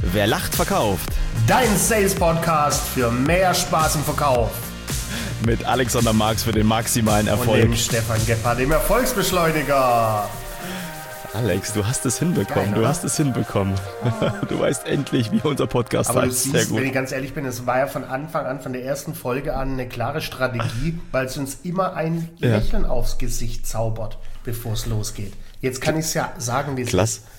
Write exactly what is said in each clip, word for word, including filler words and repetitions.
Wer lacht, verkauft. Dein Sales-Podcast für mehr Spaß im Verkauf. Mit Alexander Marx für den maximalen Erfolg. Und dem Stefan Gebhardt, dem Erfolgsbeschleuniger. Alex, du hast es hinbekommen, Geil, du hast es hinbekommen. Du weißt endlich, wie unser Podcast Aber heißt. du siehst, wenn ich ganz ehrlich bin, es war ja von Anfang an, von der ersten Folge an eine klare Strategie, weil es uns immer ein Lächeln ja. aufs Gesicht zaubert, bevor es losgeht. Jetzt kann ich es ja sagen, wie es Klasse. ist.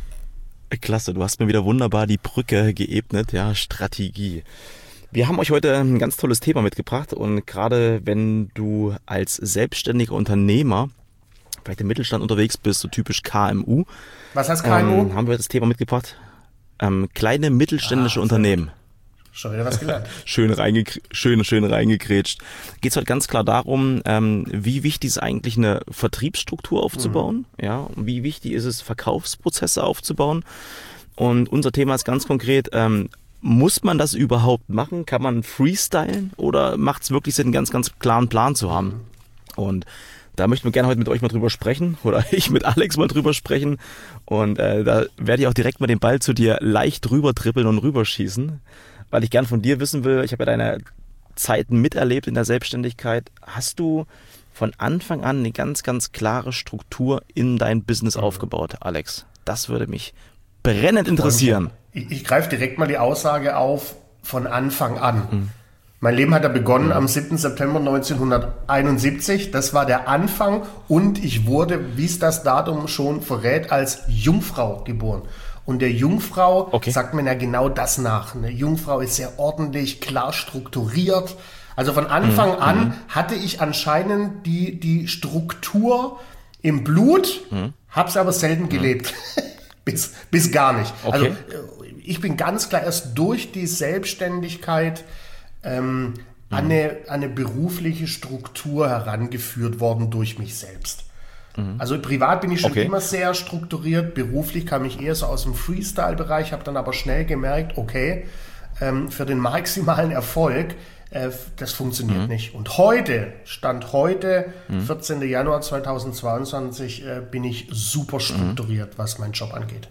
Klasse, du hast mir wieder wunderbar die Brücke geebnet, ja, Strategie. Wir haben euch heute ein ganz tolles Thema mitgebracht und gerade wenn du als selbstständiger Unternehmer vielleicht im Mittelstand unterwegs bist, so typisch K M U. Was heißt K M U? Ähm, haben wir das Thema mitgebracht. Ähm, kleine mittelständische ah, Unternehmen. Schon wieder was gelernt. schön, reingegr- schön, schön reingegrätscht. Geht es heute ganz klar darum, ähm, wie wichtig ist eigentlich eine Vertriebsstruktur aufzubauen, mhm. ja, und wie wichtig ist es, Verkaufsprozesse aufzubauen. Und unser Thema ist ganz konkret, ähm, muss man das überhaupt machen? Kann man freestylen oder macht es wirklich Sinn, einen ganz, ganz klaren Plan zu haben? Mhm. Und da möchten wir gerne heute mit euch mal drüber sprechen oder ich mit Alex mal drüber sprechen und äh, da werde ich auch direkt mal den Ball zu dir leicht rüber trippeln und rüberschießen, weil ich gern von dir wissen will, ich habe ja deine Zeiten miterlebt in der Selbstständigkeit. Hast du von Anfang an eine ganz, ganz klare Struktur in dein Business mhm. aufgebaut, Alex? Das würde mich brennend interessieren. Ich, ich greife direkt mal die Aussage auf, von Anfang an. Mhm. Mein Leben hat ja begonnen mhm. am siebten September neunzehnhunderteinundsiebzig. Das war der Anfang und ich wurde, wie es das Datum schon verrät, als Jungfrau geboren. Und der Jungfrau okay. sagt man ja genau das nach. Eine Jungfrau ist sehr ordentlich, klar strukturiert. Also von Anfang mhm. an hatte ich anscheinend die, die Struktur im Blut, mhm. habe es aber selten mhm. gelebt. bis, bis gar nicht. Okay. Also ich bin ganz klar erst durch die Selbstständigkeit ähm, mhm. an, eine, an eine berufliche Struktur herangeführt worden durch mich selbst. Also privat bin ich schon okay. immer sehr strukturiert, beruflich kam ich eher so aus dem Freestyle-Bereich, habe dann aber schnell gemerkt, okay, ähm, für den maximalen Erfolg, äh, das funktioniert mhm. nicht. Und heute, Stand heute, mhm. vierzehnten Januar zweitausendzweiundzwanzig, äh, bin ich super strukturiert, mhm. was meinen Job angeht.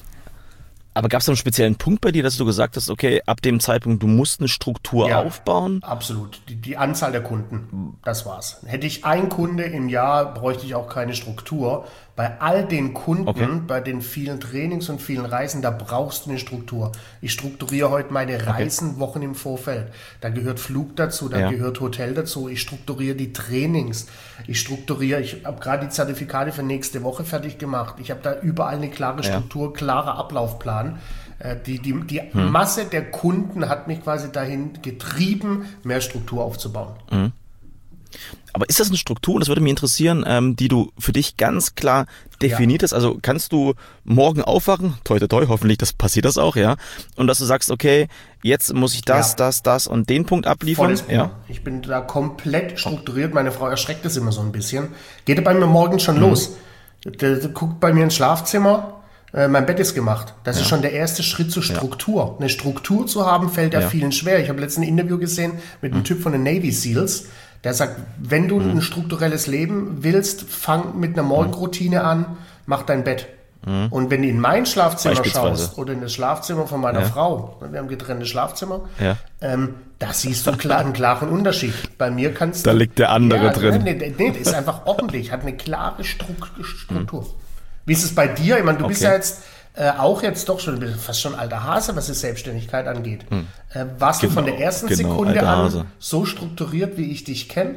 Aber gab es einen speziellen Punkt bei dir, dass du gesagt hast, okay, ab dem Zeitpunkt, du musst eine Struktur ja, aufbauen? Absolut. Die, die Anzahl der Kunden, das war's. Hätte ich einen Kunde im Jahr, bräuchte ich auch keine Struktur. Bei all den Kunden, okay. bei den vielen Trainings und vielen Reisen, da brauchst du eine Struktur. Ich strukturiere heute meine Reisen okay. Wochen im Vorfeld. Da gehört Flug dazu, da ja. gehört Hotel dazu. Ich strukturiere die Trainings. Ich strukturiere, ich habe gerade die Zertifikate für nächste Woche fertig gemacht. Ich habe da überall eine klare Struktur, ja. klarer Ablaufplan. Die, die, die hm. Masse der Kunden hat mich quasi dahin getrieben, mehr Struktur aufzubauen. Hm. Aber ist das eine Struktur, und das würde mich interessieren, ähm, die du für dich ganz klar definiert hast? Ja. Also kannst du morgen aufwachen, toi toi toi, hoffentlich das passiert das auch, ja, und dass du sagst, okay, jetzt muss ich das, ja. das, das und den Punkt abliefern? Ja. Ich bin da komplett strukturiert, meine Frau erschreckt das immer so ein bisschen. Geht bei mir morgens schon mhm. los. Der, der guckt bei mir ins Schlafzimmer, äh, mein Bett ist gemacht. Das ja. ist schon der erste Schritt zur Struktur. Ja. Eine Struktur zu haben, fällt ja, ja. vielen schwer. Ich habe letztens ein Interview gesehen mit einem mhm. Typ von den Navy Seals, der sagt, wenn du mhm. ein strukturelles Leben willst, fang mit einer Morgenroutine an, mach dein Bett. Mhm. Und wenn du in mein Schlafzimmer schaust oder in das Schlafzimmer von meiner ja. Frau, wir haben getrennte Schlafzimmer, ja. ähm, da siehst du klar, einen klaren Unterschied. Bei mir kannst da du... Da liegt der andere ja, drin. Nee, nee, nee, das ist einfach ordentlich, hat eine klare Struktur. Mhm. Wie ist es bei dir? Ich meine, du okay. bist ja jetzt äh, auch jetzt doch schon, fast schon alter Hase, was die Selbstständigkeit angeht. Mhm. Äh, warst genau, du von der ersten genau, Sekunde an so strukturiert, wie ich dich kenne?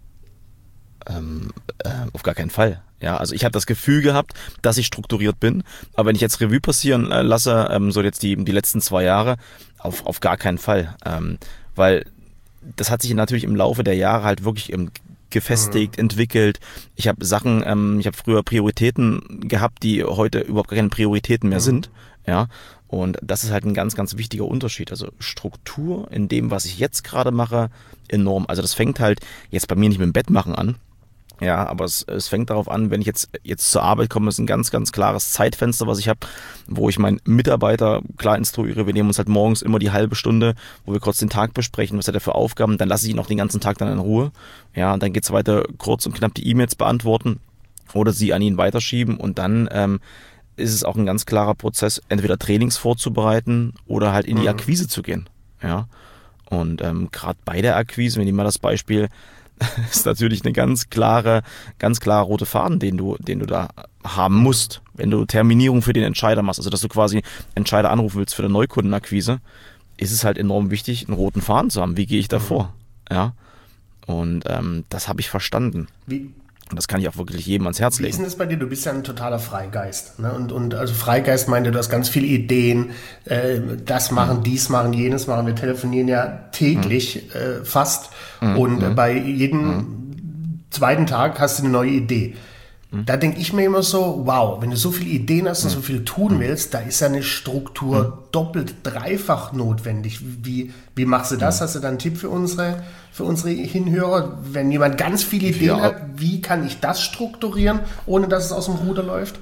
Ähm, äh, auf gar keinen Fall. Ja, also ich habe das Gefühl gehabt, dass ich strukturiert bin, aber wenn ich jetzt Revue passieren äh, lasse, ähm, so jetzt die die letzten zwei Jahre, auf auf gar keinen Fall, ähm, weil das hat sich natürlich im Laufe der Jahre halt wirklich im gefestigt, mhm. entwickelt. Ich habe Sachen, ähm, ich habe früher Prioritäten gehabt, die heute überhaupt keine Prioritäten mehr mhm. sind. Ja, und das ist halt ein ganz, ganz wichtiger Unterschied. Also Struktur in dem, was ich jetzt gerade mache, enorm. Also das fängt halt jetzt bei mir nicht mit dem Bett machen an. Ja, aber es, es fängt darauf an, wenn ich jetzt jetzt zur Arbeit komme, ist ein ganz, ganz klares Zeitfenster, was ich habe, wo ich meinen Mitarbeiter klar instruiere. Wir nehmen uns halt morgens immer die halbe Stunde, wo wir kurz den Tag besprechen, was hat er für Aufgaben. Dann lasse ich ihn auch den ganzen Tag dann in Ruhe. Ja, und dann geht's weiter, kurz und knapp die E-Mails beantworten oder sie an ihn weiterschieben und dann ähm, ist es auch ein ganz klarer Prozess, entweder Trainings vorzubereiten oder halt in die Mhm. Akquise zu gehen. Ja. Und ähm, gerade bei der Akquise, wenn ich mal das Beispiel, ist natürlich eine ganz klare, ganz klare rote Faden, den du, den du da haben musst, wenn du Terminierung für den Entscheider machst, also dass du quasi Entscheider anrufen willst für eine Neukundenakquise, ist es halt enorm wichtig, einen roten Faden zu haben. Wie gehe ich da vor? Ja. Und ähm, das habe ich verstanden. Wie, Und das kann ich auch wirklich jedem ans Herz Wie ist legen. denn das bei dir? Du bist ja ein totaler Freigeist. Ne? Und, und also Freigeist meinte, du hast ganz viele Ideen, äh, das machen, dies machen, jenes machen. Wir telefonieren ja täglich äh, fast. Und äh, bei jedem zweiten Tag hast du eine neue Idee. Da denke ich mir immer so, wow, wenn du so viele Ideen hast und so viel tun willst, da ist ja eine Struktur doppelt, dreifach notwendig. Wie, wie machst du das? Hast du da einen Tipp für unsere, für unsere Hinhörer? Wenn jemand ganz viele Ideen Ja. hat, wie kann ich das strukturieren, ohne dass es aus dem Ruder läuft?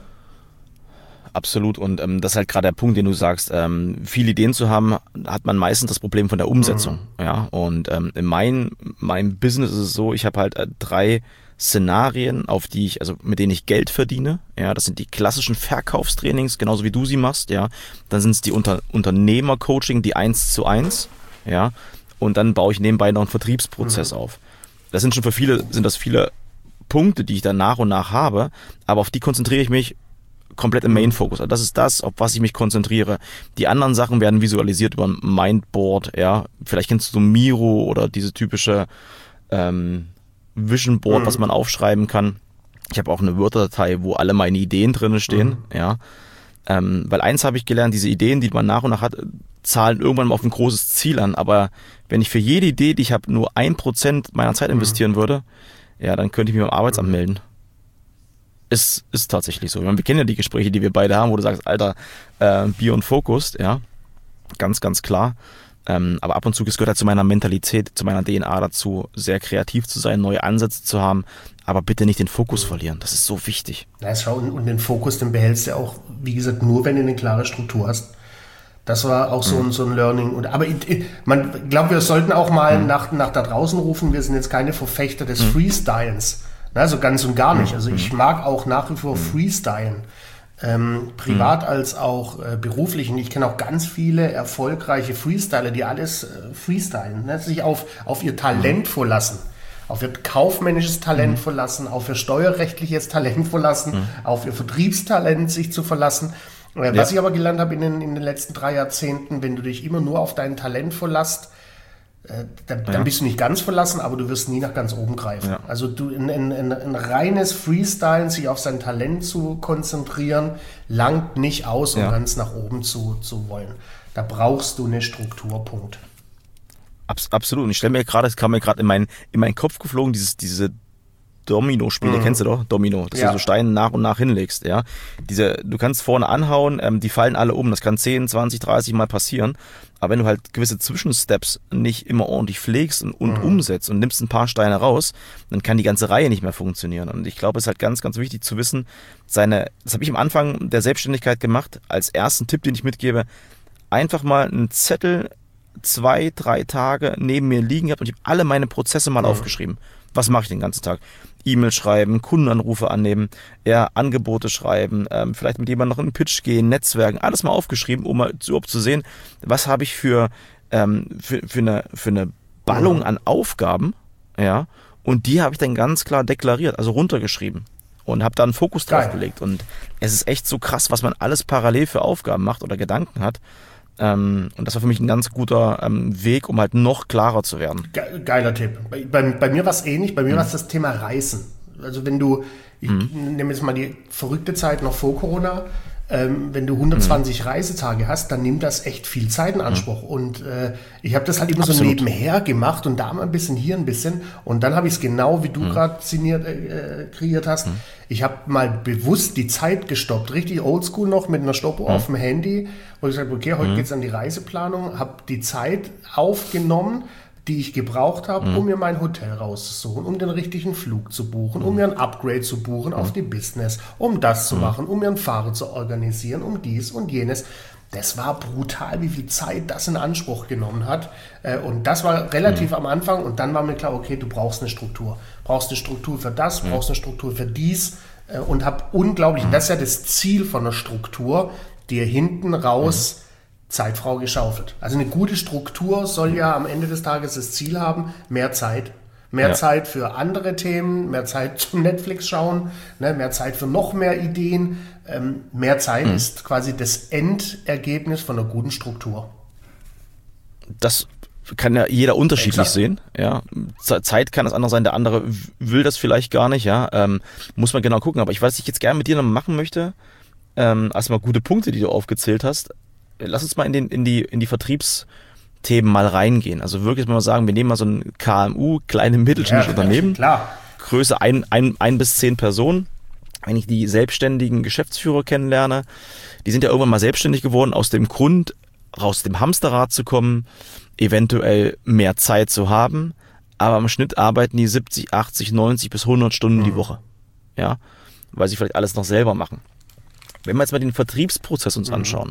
Absolut. Und ähm, das ist halt gerade der Punkt, den du sagst. Ähm, viele Ideen zu haben, hat man meistens das Problem von der Umsetzung. Ja. Und ähm, in mein, meinem Business ist es so, ich habe halt äh, drei Szenarien, auf die ich, also mit denen ich Geld verdiene. Ja, das sind die klassischen Verkaufstrainings, genauso wie du sie machst. Ja, dann sind es die Unter Unternehmercoaching, die eins zu eins. Ja, und dann baue ich nebenbei noch einen Vertriebsprozess Mhm. auf. Das sind schon für viele, sind das viele Punkte, die ich dann nach und nach habe, aber auf die konzentriere ich mich komplett im Main-Focus. Also das ist das, auf was ich mich konzentriere. Die anderen Sachen werden visualisiert über ein Mindboard. Ja, vielleicht kennst du so Miro oder diese typische ähm, Vision Board, Mhm. was man aufschreiben kann. Ich habe auch eine Word-Datei, wo alle meine Ideen drin stehen. Mhm. Ja, ähm, weil eins habe ich gelernt: Diese Ideen, die man nach und nach hat, zahlen irgendwann mal auf ein großes Ziel an. Aber wenn ich für jede Idee, die ich habe, nur ein Prozent meiner Zeit investieren würde, ja, dann könnte ich mich beim Arbeitsamt melden. Ist, ist tatsächlich so. Ich meine, wir kennen ja die Gespräche, die wir beide haben, wo du sagst, Alter, äh, Bier und Fokus, ja, ganz, ganz klar. Ähm, aber ab und zu, es gehört halt zu meiner Mentalität, zu meiner D N A dazu, sehr kreativ zu sein, neue Ansätze zu haben, aber bitte nicht den Fokus verlieren. Das ist so wichtig. Ja, schau, und, und den Fokus, den behältst du auch, wie gesagt, nur wenn du eine klare Struktur hast. Das war auch so, ein, so ein Learning. Und, aber ich, ich, man glaubt, wir sollten auch mal nach, nach da draußen rufen. Wir sind jetzt keine Verfechter des Freestyles. Also ganz und gar nicht. Also ich mag auch nach wie vor Freestylen. Ähm, privat als auch äh, beruflich. Und ich kenne auch ganz viele erfolgreiche Freestyler, die alles äh, freestylen, ne? Sich auf, auf ihr Talent verlassen. Auf ihr kaufmännisches Talent verlassen, auf ihr steuerrechtliches Talent verlassen, auf ihr Vertriebstalent sich zu verlassen. Äh, Was Ja. ich aber gelernt habe in den, in den letzten drei Jahrzehnten, wenn du dich immer nur auf dein Talent verlässt, äh, dann, dann Ja. bist du nicht ganz verlassen, aber du wirst nie nach ganz oben greifen. Ja. Also du ein, ein, ein, ein reines Freestylen, sich auf sein Talent zu konzentrieren, langt nicht aus, um Ja. ganz nach oben zu, zu wollen. Da brauchst du eine Struktur, Punkt. Abs absolut. Und ich stelle mir gerade, es kam mir gerade in, mein, in meinen Kopf geflogen, dieses, diese Domino-Spiele, kennst du doch? Domino, dass Ja. du so Steine nach und nach hinlegst, ja. Diese, du kannst vorne anhauen, ähm, die fallen alle um. Das kann zehn, zwanzig, dreißig Mal passieren. Aber wenn du halt gewisse Zwischensteps nicht immer ordentlich pflegst und, und umsetzt und nimmst ein paar Steine raus, dann kann die ganze Reihe nicht mehr funktionieren. Und ich glaube, es ist halt ganz, ganz wichtig zu wissen, seine, das habe ich am Anfang der Selbstständigkeit gemacht, als ersten Tipp, den ich mitgebe, einfach mal einen Zettel zwei, drei Tage neben mir liegen gehabt und ich habe alle meine Prozesse mal aufgeschrieben. Was mache ich den ganzen Tag? E-Mail schreiben, Kundenanrufe annehmen, ja, Angebote schreiben, ähm, vielleicht mit jemandem noch in einen Pitch gehen, Netzwerken, alles mal aufgeschrieben, um mal überhaupt zu sehen, was habe ich für, ähm, für, für, eine, für eine Ballung an Aufgaben, ja, und die habe ich dann ganz klar deklariert, also runtergeschrieben und habe da einen Fokus drauf Geil. gelegt. Und es ist echt so krass, was man alles parallel für Aufgaben macht oder Gedanken hat. Ähm, und das war für mich ein ganz guter ähm, Weg, um halt noch klarer zu werden. Ge- Geiler Tipp. Bei, bei, bei mir war es ähnlich. Bei mir war es das Thema Reisen. Also wenn du, ich nehme jetzt mal die verrückte Zeit noch vor Corona, ähm, wenn du hundertzwanzig Reisetage hast, dann nimmt das echt viel Zeit in Anspruch. Und äh, ich habe das halt immer so Absolut. nebenher gemacht und da mal ein bisschen, hier ein bisschen. Und dann habe ich es genau, wie du gerade signiert, äh, kreiert hast. Ich habe mal bewusst die Zeit gestoppt, richtig oldschool noch mit einer Stoppuhr auf dem Handy, wo ich gesagt habe, okay, heute geht's an die Reiseplanung, habe die Zeit aufgenommen, die ich gebraucht habe, um mir mein Hotel rauszusuchen, um den richtigen Flug zu buchen, um mir ein Upgrade zu buchen auf die Business, um das zu machen, um mir einen Fahrer zu organisieren, um dies und jenes. Das war brutal, wie viel Zeit das in Anspruch genommen hat. Äh, Und das war relativ am Anfang. Und dann war mir klar, okay, du brauchst eine Struktur. Brauchst eine Struktur für das, brauchst eine Struktur für dies. äh, und habe unglaublich, mhm. das ist ja das Ziel von einer Struktur, dir hinten raus mhm. Zeitfrau geschaufelt. Also eine gute Struktur soll ja am Ende des Tages das Ziel haben, mehr Zeit. Mehr ja. Zeit für andere Themen, mehr Zeit zum Netflix schauen, ne, mehr Zeit für noch mehr Ideen. Ähm, mehr Zeit mhm. ist quasi das Endergebnis von einer guten Struktur. Das kann ja jeder unterschiedlich Exakt. sehen. Ja, Zeit kann das andere sein, der andere will das vielleicht gar nicht. Ja, ähm, muss man genau gucken. Aber ich, was ich jetzt gerne mit dir noch machen möchte, ähm, erstmal gute Punkte, die du aufgezählt hast. Lass uns mal in den in die in die Vertriebs Themen mal reingehen. Also wirklich mal sagen, wir nehmen mal so ein K M U, kleine mittelständische ja, Unternehmen, klar. Größe ein, ein, ein bis zehn Personen. Wenn ich die selbstständigen Geschäftsführer kennenlerne, die sind ja irgendwann mal selbstständig geworden, aus dem Grund, aus dem Hamsterrad zu kommen, eventuell mehr Zeit zu haben, aber im Schnitt arbeiten die siebzig, achtzig, neunzig bis hundert Stunden mhm. die Woche. Ja, weil sie vielleicht alles noch selber machen. Wenn wir jetzt mal den Vertriebsprozess uns mhm. anschauen,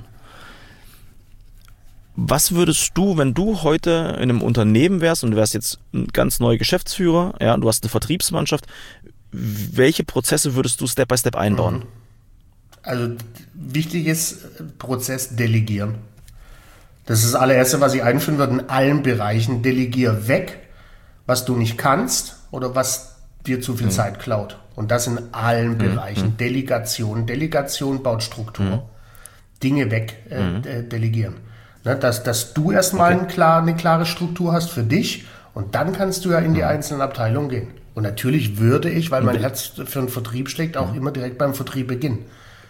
was würdest du, wenn du heute in einem Unternehmen wärst und du wärst jetzt ein ganz neuer Geschäftsführer, ja, und du hast eine Vertriebsmannschaft, welche Prozesse würdest du Step by Step einbauen? Also wichtig ist Prozess delegieren. Das ist das allererste, was ich einführen würde in allen Bereichen. Delegier weg, was du nicht kannst oder was dir zu viel mhm. Zeit klaut. Und das in allen mhm. Bereichen. Delegation. Delegation baut Struktur. Mhm. Dinge weg äh, mhm. delegieren. Ne, dass, dass du erstmal okay. ein klar, eine klare Struktur hast für dich und dann kannst du ja in die mhm. einzelnen Abteilungen gehen. Und natürlich würde ich, weil mein Herz für einen Vertrieb schlägt, auch mhm. immer direkt beim Vertrieb beginnen.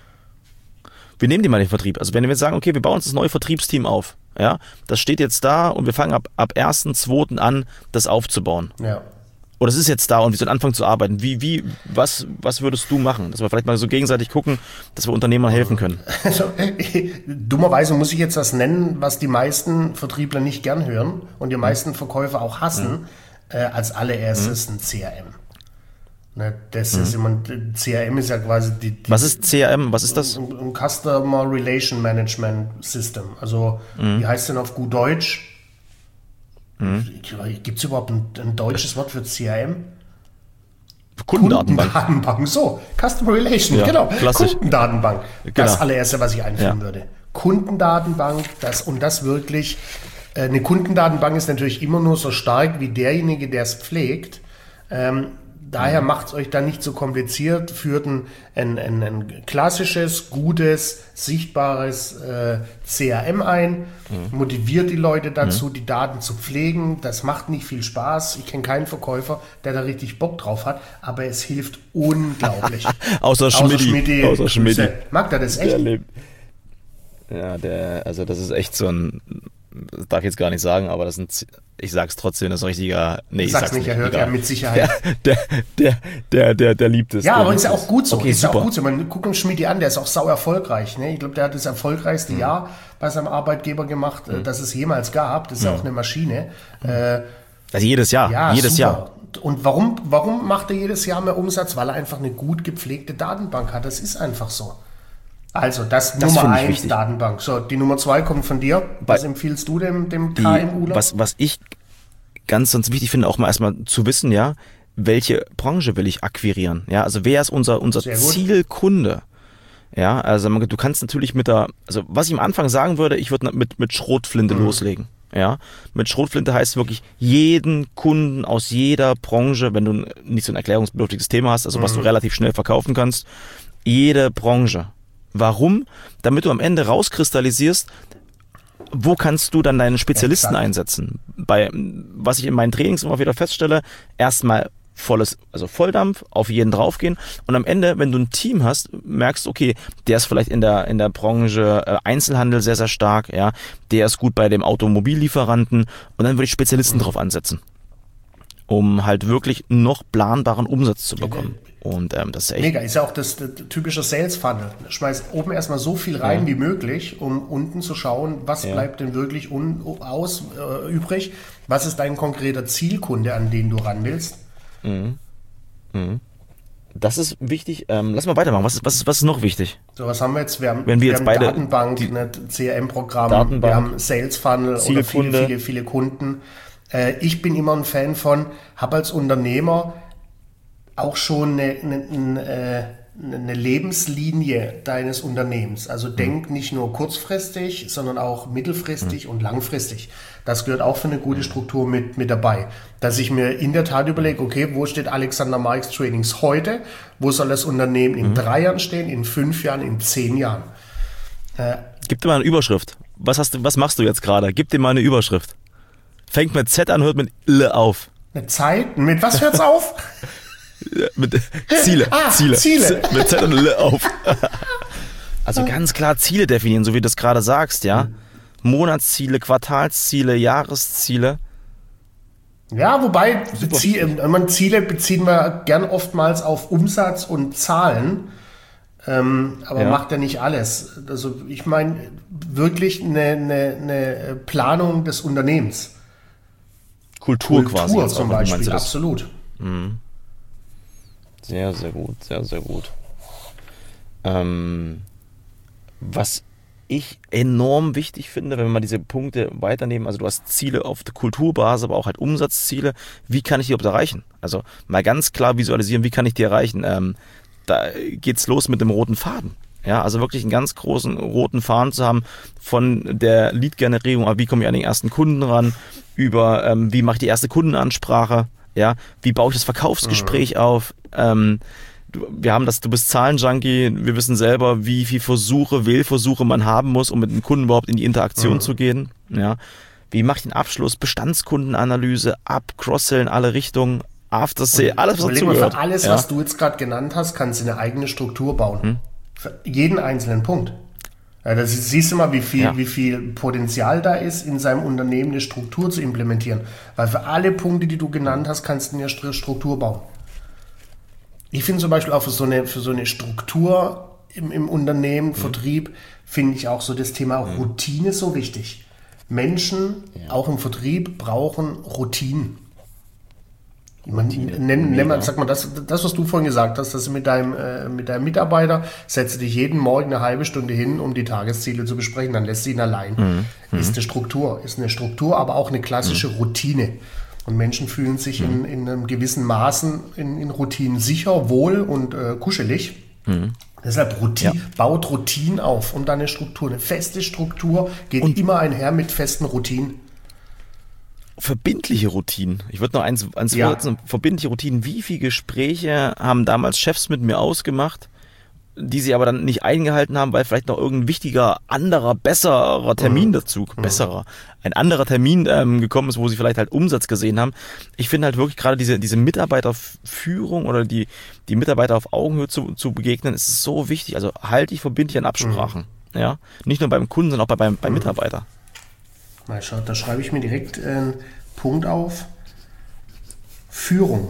Wir nehmen dir mal den Vertrieb. Also wenn wir jetzt sagen, okay, wir bauen uns das neue Vertriebsteam auf, ja, das steht jetzt da und wir fangen ab, ab ersten zweiten an, das aufzubauen. Ja. Oder es ist jetzt da und wir sollen anfangen zu arbeiten. Wie, wie, was, was würdest du machen? Dass wir vielleicht mal so gegenseitig gucken, dass wir Unternehmern helfen können. Also, dummerweise muss ich jetzt was nennen, was die meisten Vertriebler nicht gern hören und die meisten Verkäufer auch hassen. Mhm. Äh, als allererstes mhm. ein C R M. Ne, das mhm. ist immer, C R M ist ja quasi die, die Was ist C R M? Was ist das? Ein, ein Customer Relation Management System. Also, mhm. wie heißt denn auf gut Deutsch? Mhm. Gibt es überhaupt ein, ein deutsches Wort für C R M? Kundendatenbank. Kundendatenbank, so. Customer Relation, ja, genau. Klassisch. Kundendatenbank. Genau. Das allererste, was ich einführen ja. würde. Kundendatenbank, das und das wirklich. Äh, eine Kundendatenbank ist natürlich immer nur so stark wie derjenige, der es pflegt. Ähm, Daher macht es euch dann nicht so kompliziert, führt ein, ein, ein, ein klassisches, gutes, sichtbares äh, C R M ein, mhm. motiviert die Leute dazu, mhm. die Daten zu pflegen. Das macht nicht viel Spaß. Ich kenne keinen Verkäufer, der da richtig Bock drauf hat, aber es hilft unglaublich. Außer Schmidti. Außer Schmidti. Mag der das echt? Der lebt. Ja, der, also das ist echt so ein, das darf ich jetzt gar nicht sagen, aber das sind, ich sag's trotzdem, das ist ein richtiger, nee, ich sag's, sag's nicht, er hört ja mit Sicherheit. Der, der, der, der, der liebt es. Ja, aber ist ja auch gut so, okay, ist ja super. auch gut so. Man guckt uns Schmidti an, der ist auch sau erfolgreich, ne? Ich glaube, der hat das erfolgreichste mhm. Jahr bei seinem Arbeitgeber gemacht, mhm. das es jemals gab. Das ist ja mhm. auch eine Maschine. Mhm. Äh, also jedes Jahr, ja, jedes super. Jahr. Und warum, warum macht er jedes Jahr mehr Umsatz? Weil er einfach eine gut gepflegte Datenbank hat. Das ist einfach so. Also das, das Nummer eins Datenbank. So, die Nummer zwei kommt von dir. Was Bei, empfiehlst du dem, dem KMUler? Was, was ich ganz sonst wichtig finde, auch mal erstmal zu wissen, ja, welche Branche will ich akquirieren? Ja, also wer ist unser, unser Zielkunde? Ja, also du kannst natürlich mit der, also was ich am Anfang sagen würde, ich würde mit, mit Schrotflinte mhm. loslegen. Ja, mit Schrotflinte heißt wirklich jeden Kunden aus jeder Branche, wenn du nicht so ein erklärungsbedürftiges Thema hast, also mhm. was du relativ schnell verkaufen kannst, jede Branche. Warum? Damit du am Ende rauskristallisierst, wo kannst du dann deine Spezialisten Exakt. einsetzen? Bei, was ich in meinen Trainings immer wieder feststelle, erstmal volles, also Volldampf, auf jeden draufgehen und am Ende, wenn du ein Team hast, merkst, okay, der ist vielleicht in der, in der Branche äh, Einzelhandel sehr, sehr stark, ja, der ist gut bei dem Automobillieferanten und dann würde ich Spezialisten mhm. drauf ansetzen, um halt wirklich noch planbaren Umsatz zu bekommen. Und ähm, das ist echt mega, ist ja auch das, das typische Sales Funnel. Schmeiß oben erstmal so viel rein ja. wie möglich, um unten zu schauen, was ja. bleibt denn wirklich un, aus äh, übrig, was ist dein konkreter Zielkunde, an den du ran willst. Mhm. Mhm. Das ist wichtig. Ähm, lass mal weitermachen. Was ist, was ist, was ist noch wichtig? So, was haben wir jetzt? Wir haben, Wenn wir, wir jetzt haben beide Datenbank, die, ein C R M-Programm, Datenbank, wir haben Sales Funnel oder viele, viele, viele Kunden. Äh, ich bin immer ein Fan von, habe als Unternehmer auch schon eine, eine, eine, eine Lebenslinie deines Unternehmens. Also mhm. denk nicht nur kurzfristig, sondern auch mittelfristig mhm. und langfristig. Das gehört auch für eine gute Struktur mit, mit dabei. Dass ich mir in der Tat überlege, okay, wo steht Alexander Marx Trainings heute? Wo soll das Unternehmen in mhm. drei Jahren stehen, in fünf Jahren, in zehn Jahren? Äh, Gib dir mal eine Überschrift. Was, hast du, was machst du jetzt gerade? Gib dir mal eine Überschrift. Fängt mit Z an, hört mit L auf. Eine Zeit? Mit was hört's auf? Mit Ziele, ah, Ziele, Ziele. mit Z und L auf. Also ganz klar Ziele definieren, so wie du das gerade sagst, ja. Mhm. Monatsziele, Quartalsziele, Jahresziele. Ja, wobei Ziele, man, Ziele beziehen wir gern oftmals auf Umsatz und Zahlen, ähm, aber ja. macht ja nicht alles. Also ich meine wirklich eine, eine, eine Planung des Unternehmens. Kultur, Kultur quasi. Kultur zum Beispiel, absolut. Mhm. Sehr, sehr gut, sehr, sehr gut. Ähm, was ich enorm wichtig finde, wenn wir mal diese Punkte weiternehmen, also du hast Ziele auf der Kulturbasis, aber auch halt Umsatzziele, wie kann ich die überhaupt erreichen? Also mal ganz klar visualisieren, wie kann ich die erreichen? Ähm, da geht's los mit dem roten Faden. Ja, also wirklich einen ganz großen roten Faden zu haben von der Lead-Generierung, wie komme ich an den ersten Kunden ran, über ähm, wie mache ich die erste Kundenansprache, ja, wie baue ich das Verkaufsgespräch mhm. auf, ähm, du, wir haben das, du bist Zahlenjunkie, wir wissen selber, wie viel Versuche, Wählversuche man haben muss, um mit dem Kunden überhaupt in die Interaktion mhm. zu gehen, ja, wie mache ich den Abschluss, Bestandskundenanalyse, ab, Cross-Sell in alle Richtungen, After-Sale, alles was dazu gehört. Für alles, ja. was du jetzt gerade genannt hast, kannst du eine eigene Struktur bauen. Hm? Für jeden einzelnen Punkt. Ja, da siehst du mal, wie viel, ja. wie viel Potenzial da ist, in seinem Unternehmen eine Struktur zu implementieren. Weil für alle Punkte, die du genannt hast, kannst du eine Struktur bauen. Ich finde zum Beispiel auch für so eine, für so eine Struktur im, im Unternehmen, mhm. Vertrieb, finde ich auch so das Thema mhm. Routine so wichtig. Menschen, ja. auch im Vertrieb, brauchen Routinen. Man, nenn, nenn man, sag mal, das, das, was du vorhin gesagt hast, dass du mit deinem, äh, mit deinem Mitarbeiter setzt dich jeden Morgen eine halbe Stunde hin, um die Tagesziele zu besprechen, dann lässt sie ihn allein. Mhm. Ist eine Struktur, ist eine Struktur, aber auch eine klassische mhm. Routine. Und Menschen fühlen sich mhm. in, in einem gewissen Maßen in, in Routinen sicher, wohl und äh, kuschelig. Mhm. Deshalb Routine, ja. baut Routinen auf und dann eine Struktur. Eine feste Struktur geht und immer einher mit festen Routinen. Verbindliche Routinen. Ich würde noch eins, eins ja. vorsetzen. Verbindliche Routinen. Wie viele Gespräche haben damals Chefs mit mir ausgemacht, die sie aber dann nicht eingehalten haben, weil vielleicht noch irgendein wichtiger, anderer, besserer Termin mhm. dazu, mhm. besserer, ein anderer Termin ähm, gekommen ist, wo sie vielleicht halt Umsatz gesehen haben. Ich finde halt wirklich gerade diese, diese Mitarbeiterführung oder die, die Mitarbeiter auf Augenhöhe zu, zu begegnen, ist so wichtig. Also halte ich verbindlich an Absprachen. Mhm. Ja, nicht nur beim Kunden, sondern auch bei, beim, beim mhm. Mitarbeiter. Mal schaut, da schreibe ich mir direkt einen Punkt auf. Führung.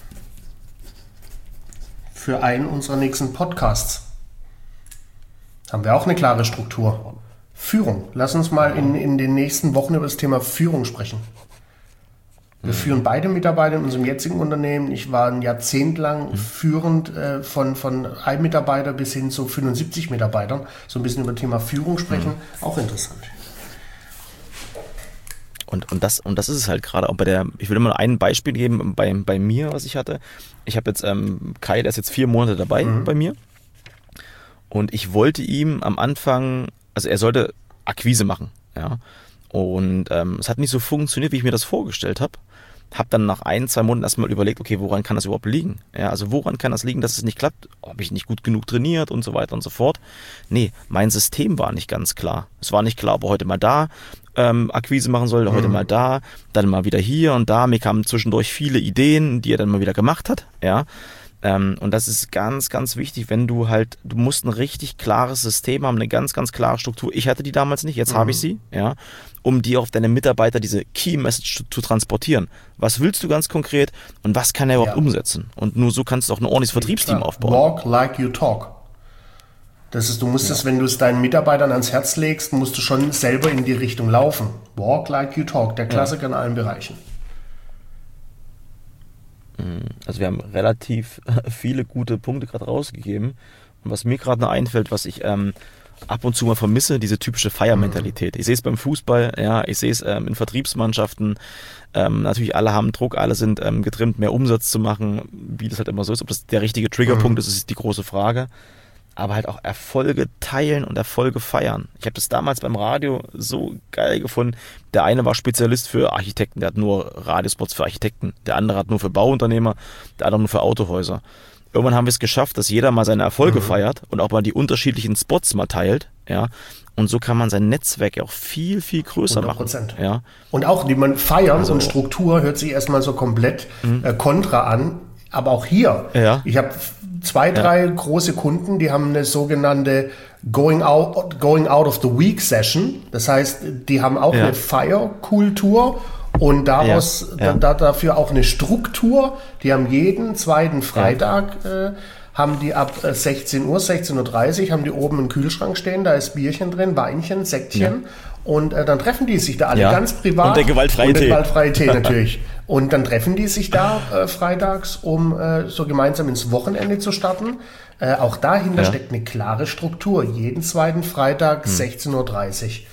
Für einen unserer nächsten Podcasts. Haben wir auch eine klare Struktur. Führung. Lass uns mal in, in den nächsten Wochen über das Thema Führung sprechen. Wir mhm. führen beide Mitarbeiter in unserem jetzigen Unternehmen. Ich war ein Jahrzehnt lang mhm. führend äh, von, von einem Mitarbeiter bis hin zu fünfundsiebzig Mitarbeitern. So ein bisschen über das Thema Führung sprechen. Mhm. Auch interessant. Und, und, das, und das ist es halt gerade auch bei der, ich will immer ein Beispiel geben bei, bei mir, was ich hatte. Ich habe jetzt ähm, Kai, der ist jetzt vier Monate dabei mhm. bei mir. Und ich wollte ihm am Anfang, also er sollte Akquise machen. Ja. Und ähm, es hat nicht so funktioniert, wie ich mir das vorgestellt habe. Habe dann nach ein, zwei Monaten erstmal überlegt, okay, woran kann das überhaupt liegen? Ja, also woran kann das liegen, dass es nicht klappt? Habe ich nicht gut genug trainiert und so weiter und so fort? Nee, mein System war nicht ganz klar. Es war nicht klar, ob er heute mal da ähm, Akquise machen soll, heute mhm. mal da, dann mal wieder hier und da. Mir kamen zwischendurch viele Ideen, die er dann mal wieder gemacht hat. Ja, ähm, und das ist ganz, ganz wichtig, wenn du halt, du musst ein richtig klares System haben, eine ganz, ganz klare Struktur. Ich hatte die damals nicht, jetzt mhm. habe ich sie, ja, um dir auf deine Mitarbeiter diese Key Message zu, zu transportieren. Was willst du ganz konkret und was kann er überhaupt ja. umsetzen? Und nur so kannst du auch ein ordentliches Vertriebsteam Klar. aufbauen. Walk like you talk. Das ist, du musst es, ja. wenn du es deinen Mitarbeitern ans Herz legst, musst du schon selber in die Richtung laufen. Walk like you talk, der Klassiker ja. in allen Bereichen. Also wir haben relativ viele gute Punkte gerade rausgegeben. Und was mir gerade noch einfällt, was ich ähm, ab und zu mal vermisse, diese typische Feiermentalität. Ich sehe es beim Fußball, ja, ich sehe es ähm, in Vertriebsmannschaften. Ähm, natürlich alle haben Druck, alle sind ähm, getrimmt, mehr Umsatz zu machen, wie das halt immer so ist. Ob das der richtige Triggerpunkt ist, ist die große Frage. Aber halt auch Erfolge teilen und Erfolge feiern. Ich habe das damals beim Radio so geil gefunden. Der eine war Spezialist für Architekten, der hat nur Radiospots für Architekten. Der andere hat nur für Bauunternehmer, der andere nur für Autohäuser. Irgendwann haben wir es geschafft, dass jeder mal seine Erfolge mhm. feiert und auch mal die unterschiedlichen Spots mal teilt, ja. Und so kann man sein Netzwerk auch viel, viel größer hundert Prozent. machen. Ja. Und auch, die man feiern also, und Struktur hört sich erstmal so komplett mhm. äh, kontra an. Aber auch hier, ja. ich habe zwei, drei ja. große Kunden, die haben eine sogenannte Going Out, Going Out of the Week Session. Das heißt, die haben auch ja. eine Feierkultur. Und daraus ja, ja. Da, dafür auch eine Struktur. Die haben jeden zweiten Freitag, ja. äh, haben die ab sechzehn Uhr, sechzehn Uhr dreißig, haben die oben einen Kühlschrank stehen, da ist Bierchen drin, Weinchen, Säckchen. Ja. Und äh, dann treffen die sich da alle ja. ganz privat. Und der gewaltfreie und Tee. Der gewaltfreie Tee natürlich. Und dann treffen die sich da äh, freitags, um äh, so gemeinsam ins Wochenende zu starten. Äh, auch dahinter ja. steckt eine klare Struktur. Jeden zweiten Freitag, hm. sechzehn Uhr dreißig.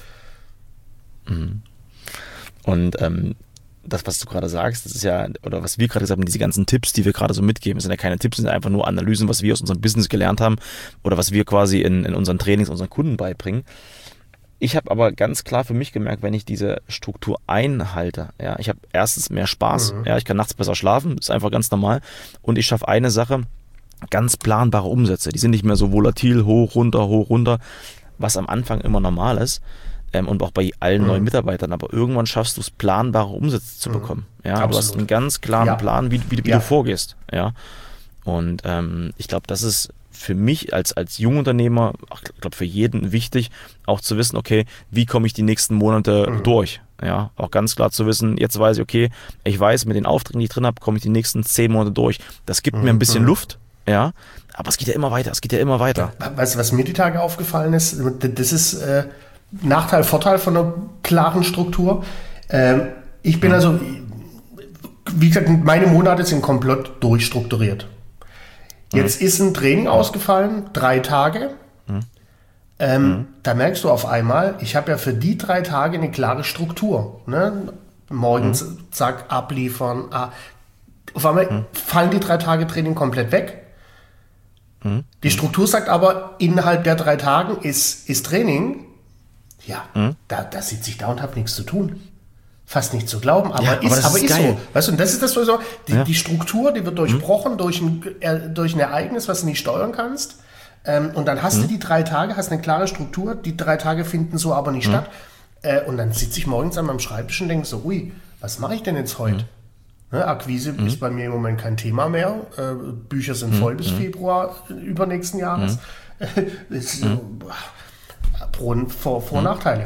Mhm. Und ähm, das, was du gerade sagst, das ist ja, oder was wir gerade gesagt haben, diese ganzen Tipps, die wir gerade so mitgeben, sind ja keine Tipps, sind einfach nur Analysen, was wir aus unserem Business gelernt haben oder was wir quasi in, in unseren Trainings unseren Kunden beibringen. Ich habe aber ganz klar für mich gemerkt, wenn ich diese Struktur einhalte, ja, ich habe erstens mehr Spaß, mhm. ja, ich kann nachts besser schlafen, ist einfach ganz normal, und ich schaffe eine Sache, ganz planbare Umsätze, die sind nicht mehr so volatil, hoch, runter, hoch, runter, was am Anfang immer normal ist. Ähm, und auch bei allen mhm. neuen Mitarbeitern, aber irgendwann schaffst du es, planbare Umsätze zu bekommen. Ja, Absolut. Du hast einen ganz klaren ja. Plan, wie, wie, wie ja. du vorgehst. Ja, und ähm, ich glaube, das ist für mich als als Jungunternehmer, ich glaube für jeden wichtig, auch zu wissen, okay, wie komme ich die nächsten Monate mhm. durch? Ja, auch ganz klar zu wissen, jetzt weiß ich, okay, ich weiß, mit den Aufträgen, die ich drin habe, komme ich die nächsten zehn Monate durch. Das gibt mhm. mir ein bisschen mhm. Luft. Ja, aber es geht ja immer weiter. Es geht ja immer weiter. Weißt du, was mir die Tage aufgefallen ist? Das ist äh Nachteil, Vorteil von einer klaren Struktur. Ähm, ich bin also, wie gesagt, meine Monate sind komplett durchstrukturiert. Jetzt mhm. ist ein Training ausgefallen, drei Tage. Mhm. Ähm, mhm. Da merkst du auf einmal, ich habe ja für die drei Tage eine klare Struktur. Ne? Morgens, mhm. zack, abliefern. Ah. Auf einmal mhm. fallen die drei Tage Training komplett weg. Mhm. Die Struktur sagt aber, innerhalb der drei Tagen ist, ist Training. Ja, mhm. da, da sitze ich da und habe nichts zu tun. Fast nicht zu glauben, aber, ja, aber ist, aber ist, ist so. Weißt du, und das ist das so, die, ja. die Struktur, die wird durchbrochen mhm. durch, ein, äh, durch ein Ereignis, was du nicht steuern kannst. Ähm, und dann hast mhm. du die drei Tage, hast eine klare Struktur, die drei Tage finden so aber nicht mhm. statt. Äh, und dann sitze ich morgens an meinem Schreibtisch und denke so, ui, was mache ich denn jetzt heute? Mhm. Ne, Akquise mhm. ist bei mir im Moment kein Thema mehr. Äh, Bücher sind mhm. voll bis Februar übernächsten Jahres. Mhm. ist, mhm. Pro, Vor-, Vor- und Nachteile.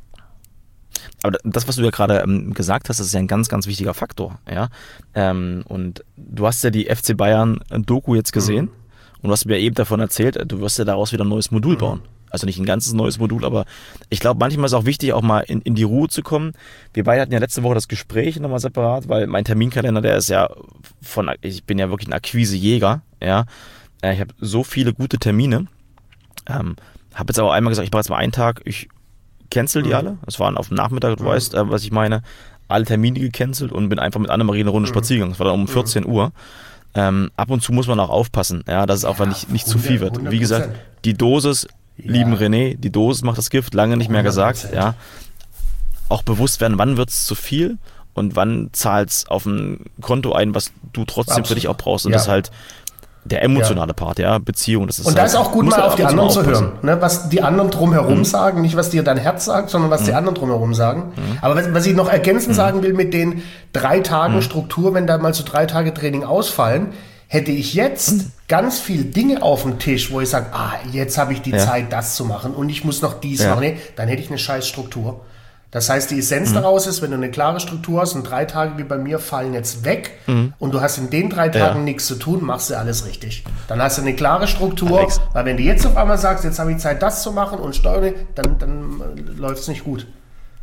Aber das, was du ja gerade ähm, gesagt hast, das ist ja ein ganz, ganz wichtiger Faktor. Ja? Ähm, und du hast ja die F C Bayern-Doku jetzt gesehen mhm. und du hast mir ja eben davon erzählt, du wirst ja daraus wieder ein neues Modul mhm. bauen. Also nicht ein ganzes neues Modul, aber ich glaube, manchmal ist es auch wichtig, auch mal in, in die Ruhe zu kommen. Wir beide hatten ja letzte Woche das Gespräch nochmal separat, weil mein Terminkalender, der ist ja von, ich bin ja wirklich ein Akquisejäger. Ja? Ich habe so viele gute Termine. Ähm, Habe jetzt aber einmal gesagt, ich mache jetzt mal einen Tag, ich cancel die mhm. alle. Das waren auf dem Nachmittag, du mhm. weißt, äh, was ich meine. Alle Termine gecancelt und bin einfach mit Annemarie eine Runde mhm. spazieren gegangen. Das war dann um vierzehn Uhr. Ähm, ab und zu muss man auch aufpassen, ja, dass es auch ja, nicht, nicht zu viel wird. Wie gesagt, die Dosis, ja. lieben René, die Dosis macht das Gift, lange nicht mehr gesagt. Ja. Auch bewusst werden, wann wird es zu viel und wann zahlt es auf ein Konto ein, was du trotzdem Absolut. Für dich auch brauchst. Und ja. das halt der emotionale ja. Part, ja, Beziehung. Das ist und da halt, ist auch gut, mal auf die anderen zu hören, ne? Was die anderen drumherum mhm. sagen, nicht was dir dein Herz sagt, sondern was mhm. die anderen drumherum sagen. Mhm. Aber was, was ich noch ergänzend mhm. sagen will mit den drei Tagen mhm. Struktur, wenn da mal so drei Tage Training ausfallen, hätte ich jetzt mhm. ganz viel Dinge auf dem Tisch, wo ich sage, ah, jetzt habe ich die ja. Zeit, das zu machen und ich muss noch dies ja. machen, nee, dann hätte ich eine scheiß Struktur. Das heißt, die Essenz mhm. daraus ist, wenn du eine klare Struktur hast und drei Tage wie bei mir fallen jetzt weg mhm. und du hast in den drei Tagen ja. nichts zu tun, machst du alles richtig. Dann hast du eine klare Struktur, Alex. Weil wenn du jetzt auf einmal sagst, jetzt habe ich Zeit, das zu machen und steuere, dann, dann läuft es nicht gut.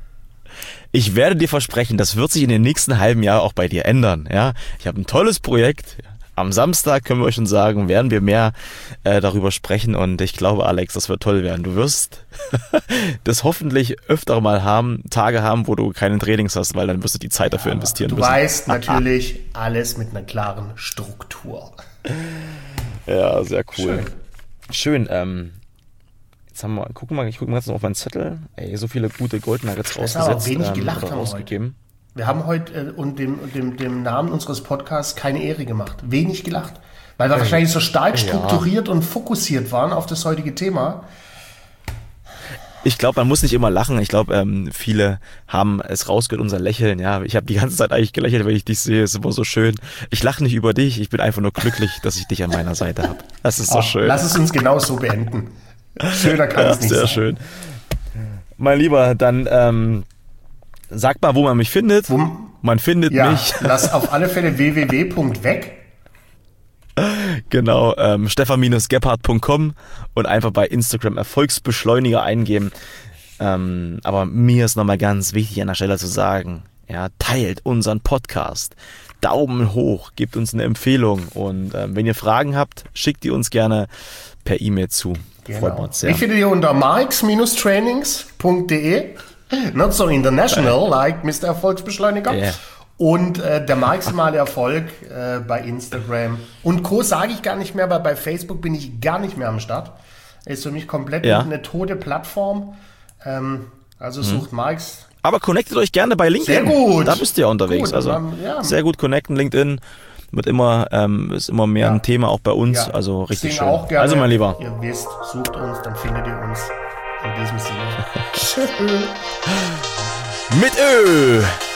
Ich werde dir versprechen, das wird sich in den nächsten halben Jahr auch bei dir ändern. Ja, ich habe ein tolles Projekt. am Samstag können wir euch schon sagen, werden wir mehr äh, darüber sprechen und ich glaube, Alex, das wird toll werden. Du wirst das hoffentlich öfter mal haben, Tage haben, wo du keine Trainings hast, weil dann wirst du die Zeit dafür ja, investieren du müssen. Du weißt natürlich alles mit einer klaren Struktur. Ja, sehr cool. Schön, Schön ähm, jetzt haben wir, guck mal, ich gucke mal jetzt noch auf meinen Zettel. Ey, so viele gute Gold Nuggets rausgesetzt. Aber wenig ähm, gelacht haben rausgegeben. Heute. Wir haben heute äh, und dem, dem, dem Namen unseres Podcasts keine Ehre gemacht. Wenig gelacht. Weil wir hey. wahrscheinlich so stark strukturiert ja. und fokussiert waren auf das heutige Thema. Ich glaube, man muss nicht immer lachen. Ich glaube, ähm, viele haben es rausgehört, unser Lächeln. Ja, ich habe die ganze Zeit eigentlich gelächelt, wenn ich dich sehe. Es ist immer so schön. Ich lache nicht über dich. Ich bin einfach nur glücklich, dass ich dich an meiner Seite habe. Das ist so Ach, schön. Lass es uns genau so beenden. Schöner kann ja, es nicht sehr sein. Sehr schön. Mein Lieber, dann ähm, sag mal, wo man mich findet. Wo, man findet ja, mich. Lass auf alle Fälle w w w punkt weg. Genau, ähm, stefan gebhardt punkt com und einfach bei Instagram Erfolgsbeschleuniger eingeben. Ähm, aber mir ist nochmal ganz wichtig an der Stelle zu sagen, ja, teilt unseren Podcast. Daumen hoch, gebt uns eine Empfehlung und ähm, wenn ihr Fragen habt, schickt die uns gerne per E-Mail zu. Genau. Freut uns sehr. Ich finde ihr unter marx trainings punkt de, not so international like Mister Erfolgsbeschleuniger. Yeah. Und äh, der maximale Erfolg äh, bei Instagram. Und Co. sage ich gar nicht mehr, weil bei Facebook bin ich gar nicht mehr am Start. Ist für mich komplett ja. eine tote Plattform. Ähm, also sucht mhm. Marx. Aber connectet euch gerne bei LinkedIn. Sehr gut. Da bist ihr ja unterwegs. Gut, also dann, ja. Sehr gut connecten. LinkedIn wird immer, ähm, ist immer mehr ja. ein Thema auch bei uns. Ja. Also richtig schön. Auch gerne. Also mein Lieber. Ihr wisst, sucht uns, dann findet ihr uns. In diesem Sinne. Mit Ö.